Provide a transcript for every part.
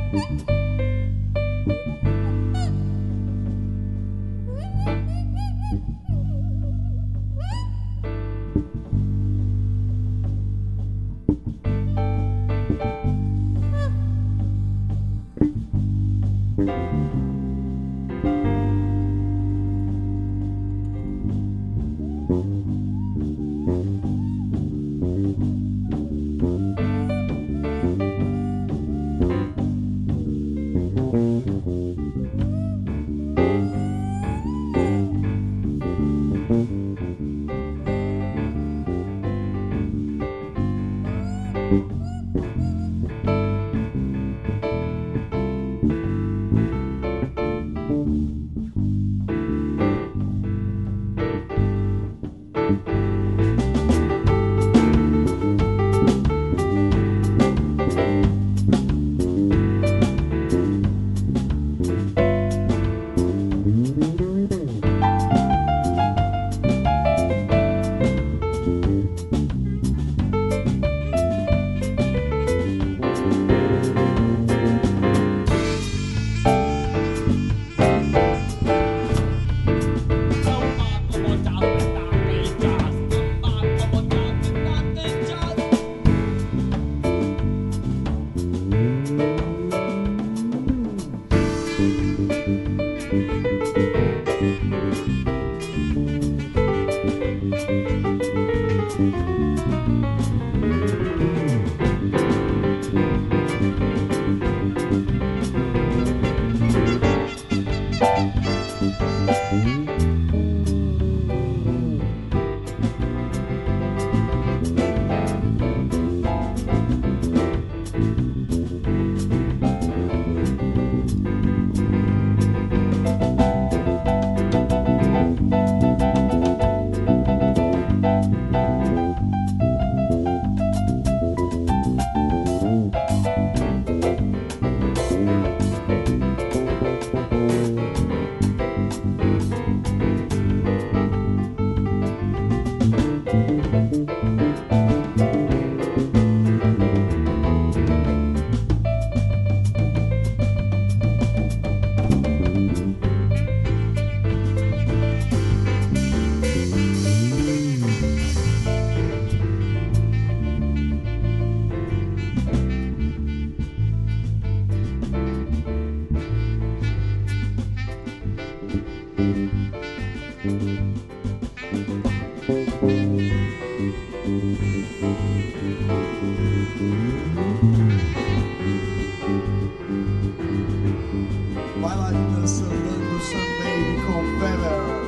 Bailarina sambando Sunbaby com Feather.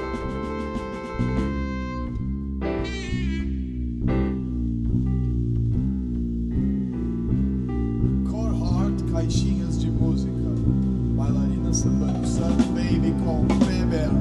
Core Heart, caixinhas de música. Bailarina sambando Sunbaby com Feather.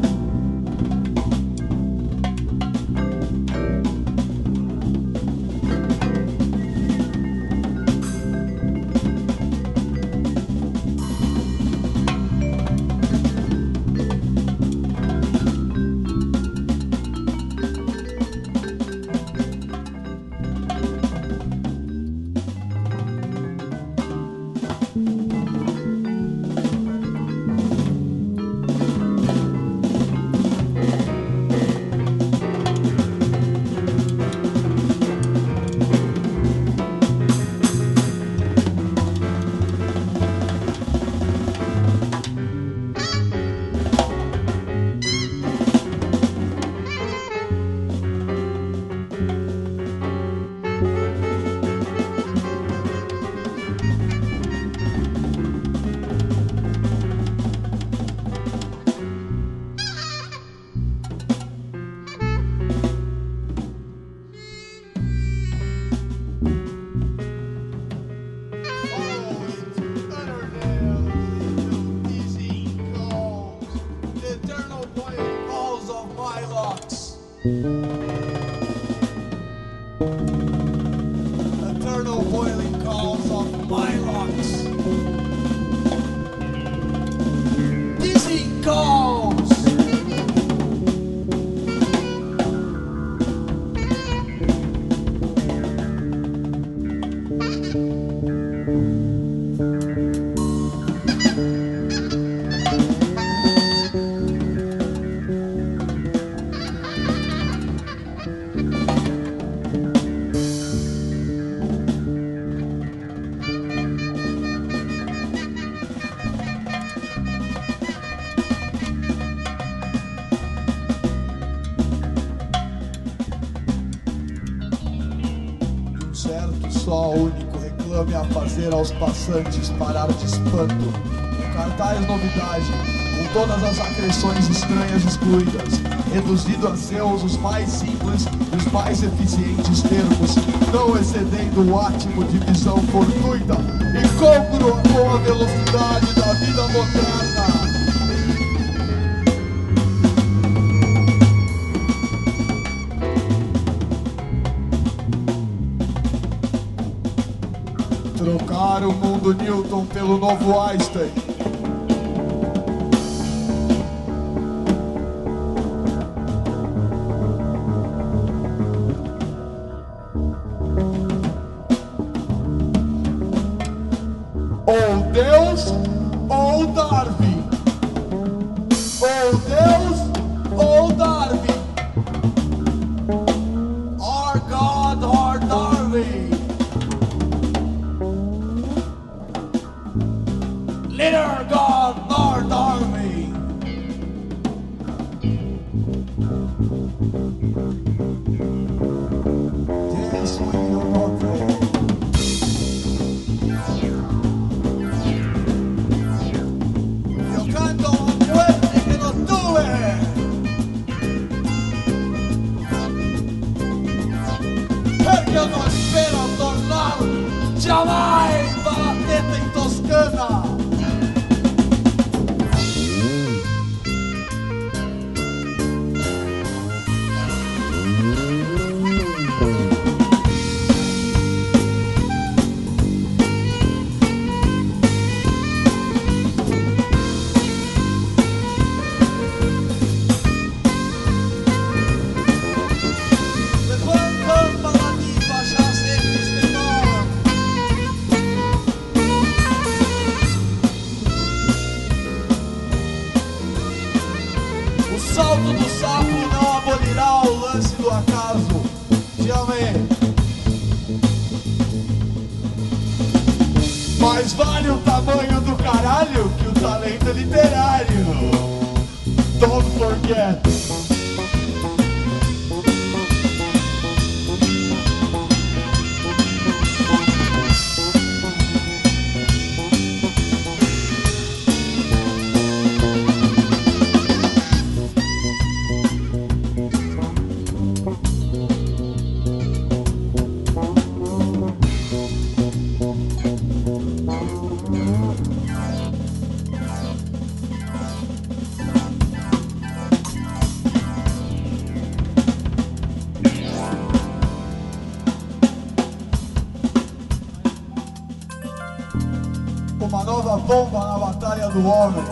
Eternal boiling calls of my locks. Dizzy calls. obriga-me a fazer aos passantes parar de espanto. Cartaz novidade, com todas as acreções estranhas excluídas, reduzido a seus os mais simples e os mais eficientes termos, não excedendo o átimo de visão fortuita e congruo com a velocidade da vida moderna. Trocar o mundo Newton pelo novo Einstein. Ou Deus ou Darwin. Ou Deus ou Darwin. Or God or Darwin. Neither God nor Darwin. This will not pray. Io canto a quelli che non due. Perché io non spero tornare jamais dalla testa in Toscana. O salto do sapo não abolirá o lance do acaso. Te amei. Mais vale o tamanho do caralho que o talento literário. Don't forget. Uma nova bomba na batalha do homem.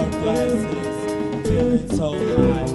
glasses, feeling so high.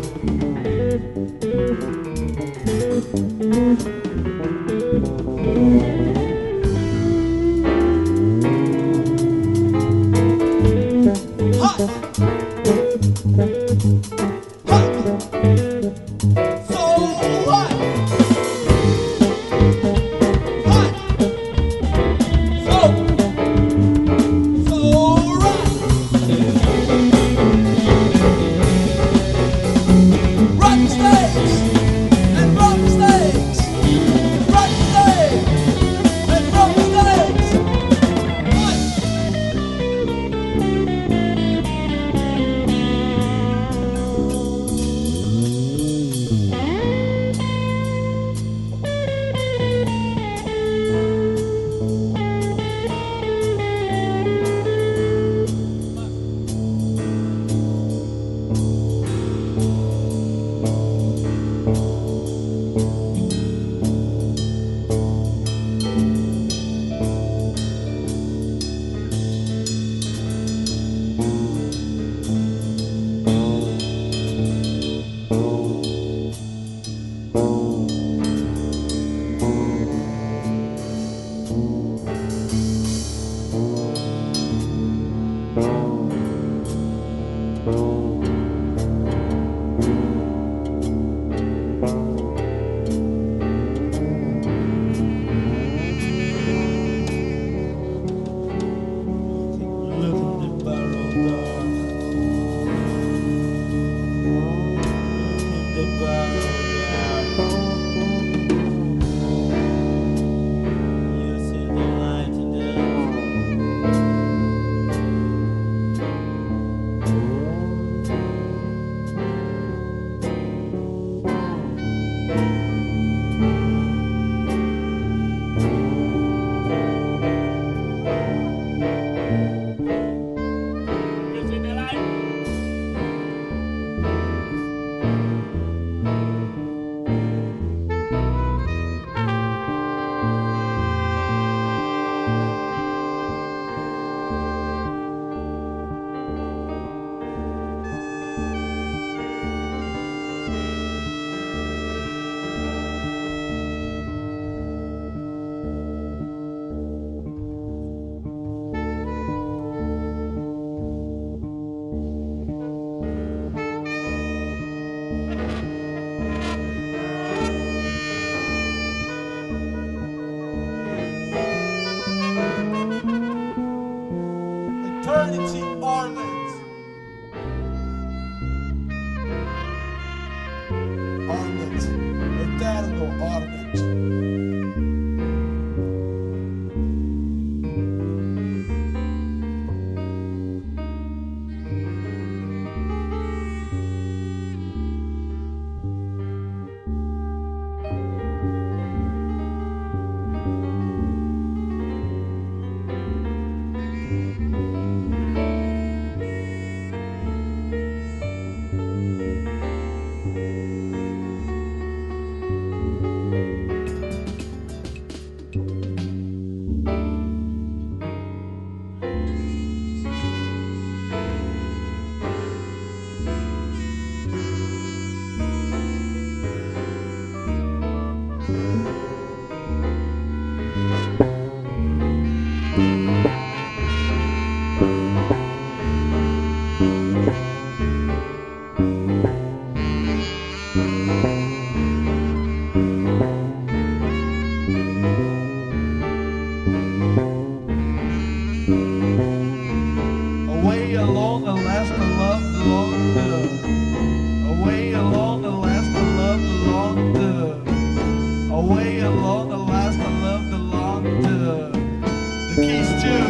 Eternity Ornament. Ornament. Eterno Ornament. Away along the last the love belonged to. Away along the last the love belonged to. Away along the last the love belonged to. The keys to